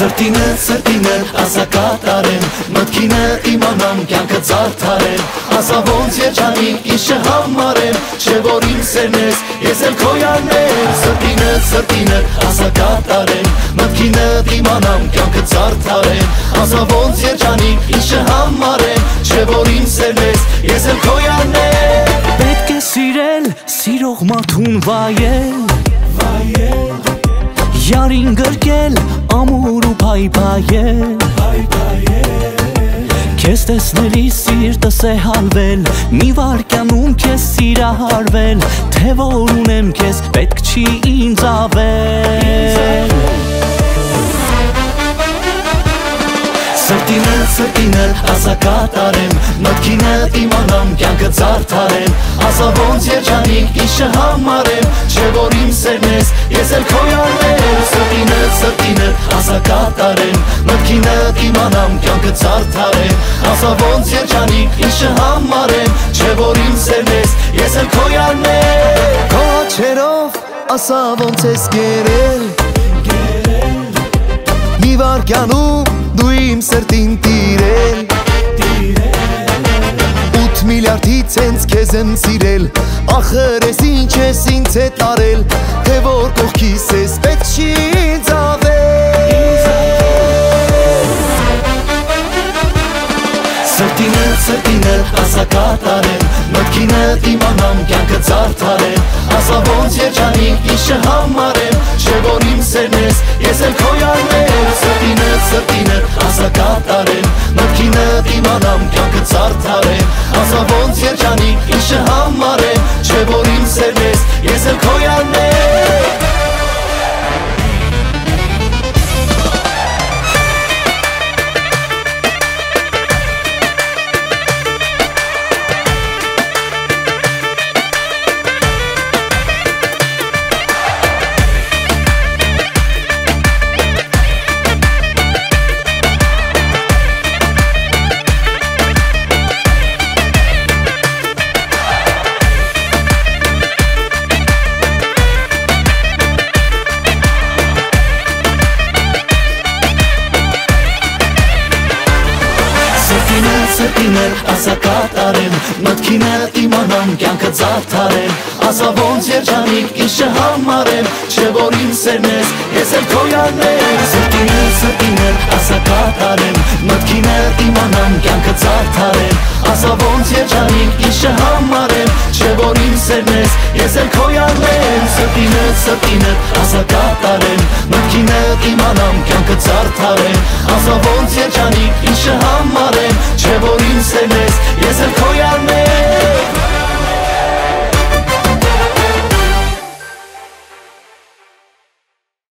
Սրտինը ասա կատարեմ, մտքինը իմանամ կյանքը զարդարեմ, ասա ոնց երջանիկ ինչ չհամարեմ, չէ որ իմ սերն ես, ես էլ քո յանեմ։ Սրտինը ասա կատարեմ, մտքինը իմանամ կյանքը զարդարեմ, ասա ոնց երջանիկ ինչ չհամարեմ, չէ որ իմ սերն ես, ես էլ քո յանեմ։ Պետք է սիրել, սիրող մարդուն վայել, Յարին գրկել, ամուր ու փայփայել, Քեզ տեսնելի սիրտս է հալվել, մի վարկյանում քեզ սիրահարվել, թե որ ունեմ քեզ պետք չի ինձ ավել։ Սրտինը ասա կատարեմ, մտքինը իմանամ կյանքը զարդարեմ, ասա ոնց երջանիկ ինչ չհամարեմ, չէ որ իմ սերն ես, ես էլ քո յանեմ։ Սրտինը ասա կատարեմ, մտքինը իմանամ կյանքը զարդարեմ, ասա ոնց երջանիկ ինչ չհամարեմ, չէ որ իմ սերն ես, ես էլ քո յանեմ։ Քո աչքերով ասա ոնց ես կերել, մի վարկյանում դու իմ սրտին տիրել, 8 միլիարդից հենց քեզ եմ սիրել, ախր ես ինչ ես ինձ հետ արել, թե որ կողքիս ես պետք չի ինձ ավել։ Սրտինը ասա կատարեմ, մտքինը իմանամ կյանքը զարդարեմ, ասա ոնց երջանիկ ինչ չհամարեմ, չէ որ իմ սերն ես, ես էլ քո յանեմ։ Սրտինը ասա կատարեմ, մտքինը իմանամ կյանքը զարդարեմ, ասա ոնց երջանիկ ինչ չհամարեմ, չէ որ իմ սերն ես, ես էլ քո յանեմ։ Սրտինը ասա կատարեմ, մտքինը իմանամ կյանքը զարդարեմ, ասա ոնց երջանիկ ինչ չհամարեմ, չէ որ իմ սերն ես, ես էլ քո յանեմ։ Սրտինը ասա կատարեմ, մտքինը իմանամ կյանքը զարդարեմ, ասա ոնց երջանիկ ինչ չհամարեմ, չէ որ իմ սերն ես, ես էլ քո յանեմ։ Սրտինը ասա կատարեմ, մտքինը իմանամ կյանքը զարդարեմ, ասա ոնց երջանիկ ինչ չհամարեմ, չէ որ իմ սերն ես, ես էլ քո յանեմ։